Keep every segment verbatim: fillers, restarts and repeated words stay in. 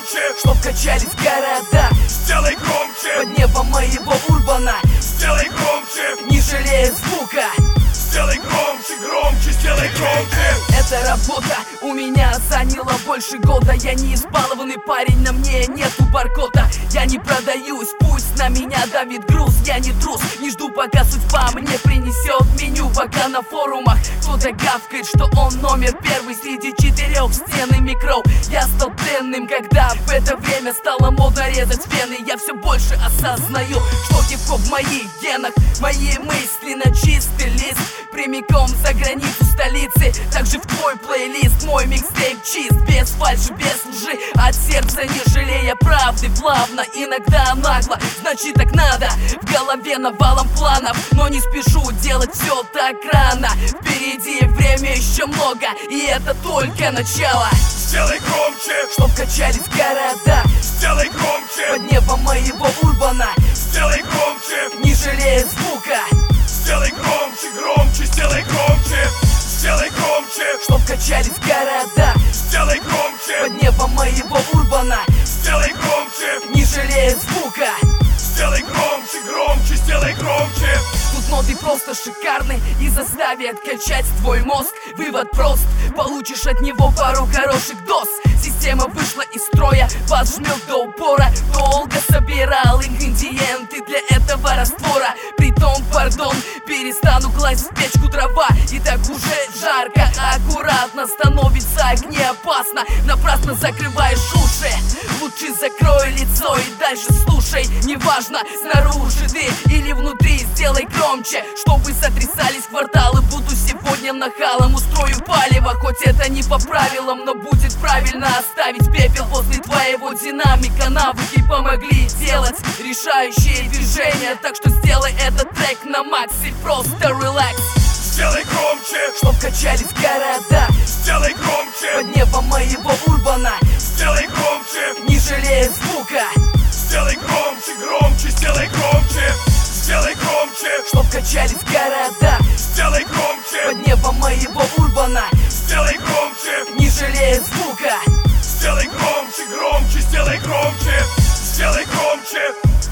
громче, чтоб качались города. сделай громче, Под небом моего урбана, сделай громче, не жалея звука. сделай громче, громче, сделай громче. Эта работа у меня заняла больше года. Я не избалованный парень, на мне нету баркода. Я не продаюсь, пусть на меня давит груз. Я не трус, не жду, пока судьба мне принесет меню. Пока на форумах кто-то гавкает, что он номер первый среди четырех стен и микро. Я стал пленным, когда в это время стало модно резать вены. Я все больше осознаю, что хип-хоп в моих генах. Мои мысли на чистый лист, прямиком за границу столицы. Также в твой плейлист мой микстейп чист, без фальши, без лжи, от сердца не жалея правды. Плавно, иногда нагло, значит так надо. В голове навалом планов, но не спешу делать все так рано. Впереди время еще много, и это только начало. Сделай громче, чтоб качались города. сделай громче, Под небом моего урбана, сделай громче, не жалея звука. сделай громче, громче, сделай громче, сделай громче, Чтоб качались города. сделай громче, Под небом моего урбана, сделай громче, не жалея звука. сделай громче, громче, сделай громче. Тут ноты просто шикарны и заставят качать твой мозг. Вывод прост, получишь от него пару хороших доз. Система вышла из строя, бас жмет до упора. Долго собирал ингредиенты для этого раствора. Притом, пардон, перестану класть в печку дрова. И так уже жарко, аккуратно становится не опасно. Напрасно закрываешь уши, лучше закрой лицо и дальше слушай. Неважно, снаружи ты или внутри, сделай громче, чтобы сотрясались кварталы. Буду сегодня нахалом, устрою палево. Хоть это не по правилам, но будет правильно оставить пепел после твоего динамика. Навыки помогли делать решающие движения, так что сделай этот трек на макс и просто релакс. Сделай громче, Чтоб качались города. сделай громче, Под небом моего урбана, сделай громче, не жалея звука. сделай громче, громче, сделай громче, сделай громче, Чтоб качались города. сделай громче, Под небом моего урбана, сделай громче, не жалея звука. сделай громче, громче, сделай громче, сделай громче,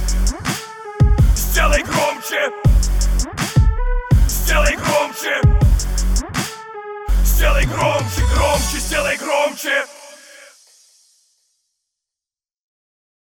сделай громче, сделай громче, сделай громче, громче, сделай громче.